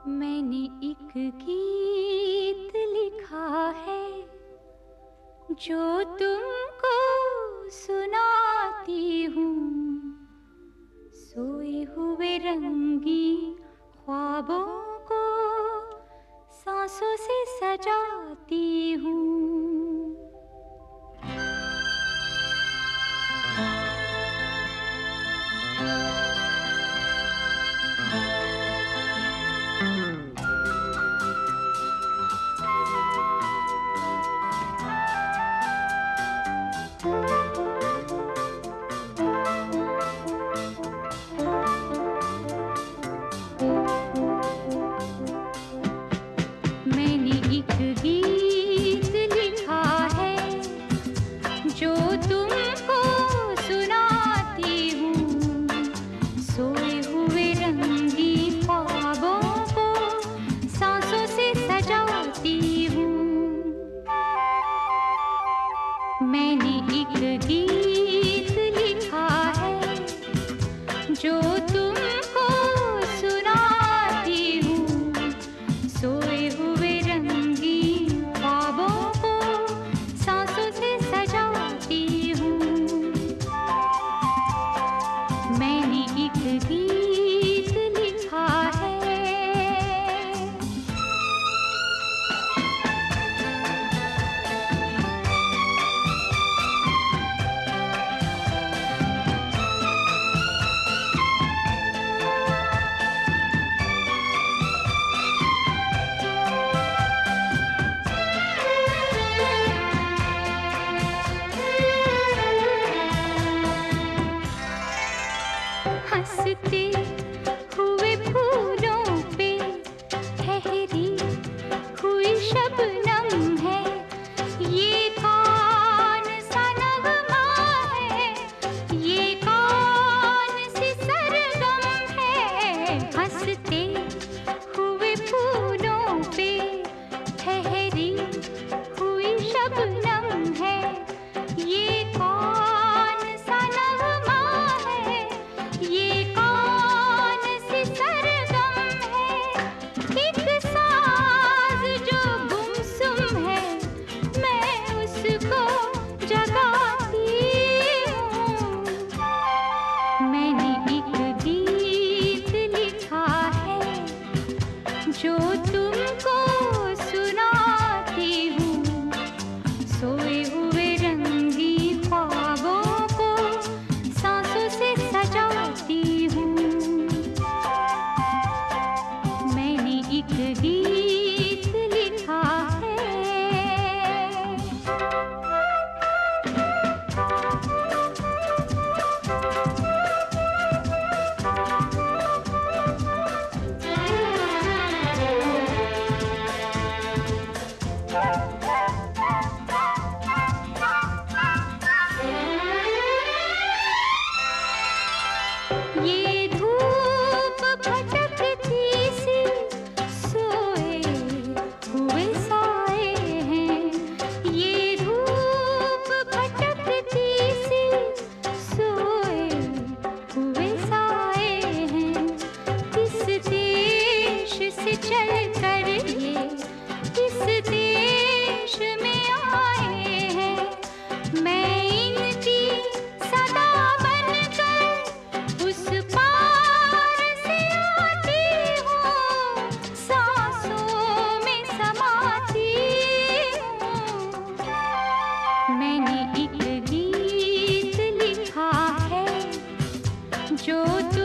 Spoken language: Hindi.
मैंने एक गीत लिखा है जो तुमको सुनाती हूँ। सोए हुए रंगी ख्वाबों को सांसों से सजाती हूँ। मैंने एक गीत लिखा है जो तुमको सुनाती हूँ। सोए हुए रंगी ख्वाबों को सांसों से सजाती हूँ। मैंने एक गीत लिखा है जो तुमको सुनाती हूँ। सोए हुए रंगी ख्वाबों को सांसों से सजाती हूँ। मैंने एक गीत लिखा है। हंसते हुए फूलों पे ठहरी हुई शबनम है। ये कौन सा नगमा है, ये कौन सी सरगम है। हंसते हुए फूलों पे ठहरी हुई शबनम है। ये कौन सा नगमा है, ये कौन सी सरगम है। एक साज जो गुमसुम है, मैं उसको जगाती हूँ। मैंने एक गीत लिखा है जो तुमको सुनाती हूँ। सोए हुए रंगी ख्वाबों को सांसों से सजाती हूँ। मैंने एक गीत लिखा है। ये धूप भटकती सी सोए हुए साए हैं। ये धूप भटकती सी सोए हुए साए हैं। इस देश से चल कर ये इस देश में आए हैं। मैं इनकी सदा बनकर उस पार से आती हूँ। सांसों में समाती हूँ। मैंने एक गीत लिखा है जो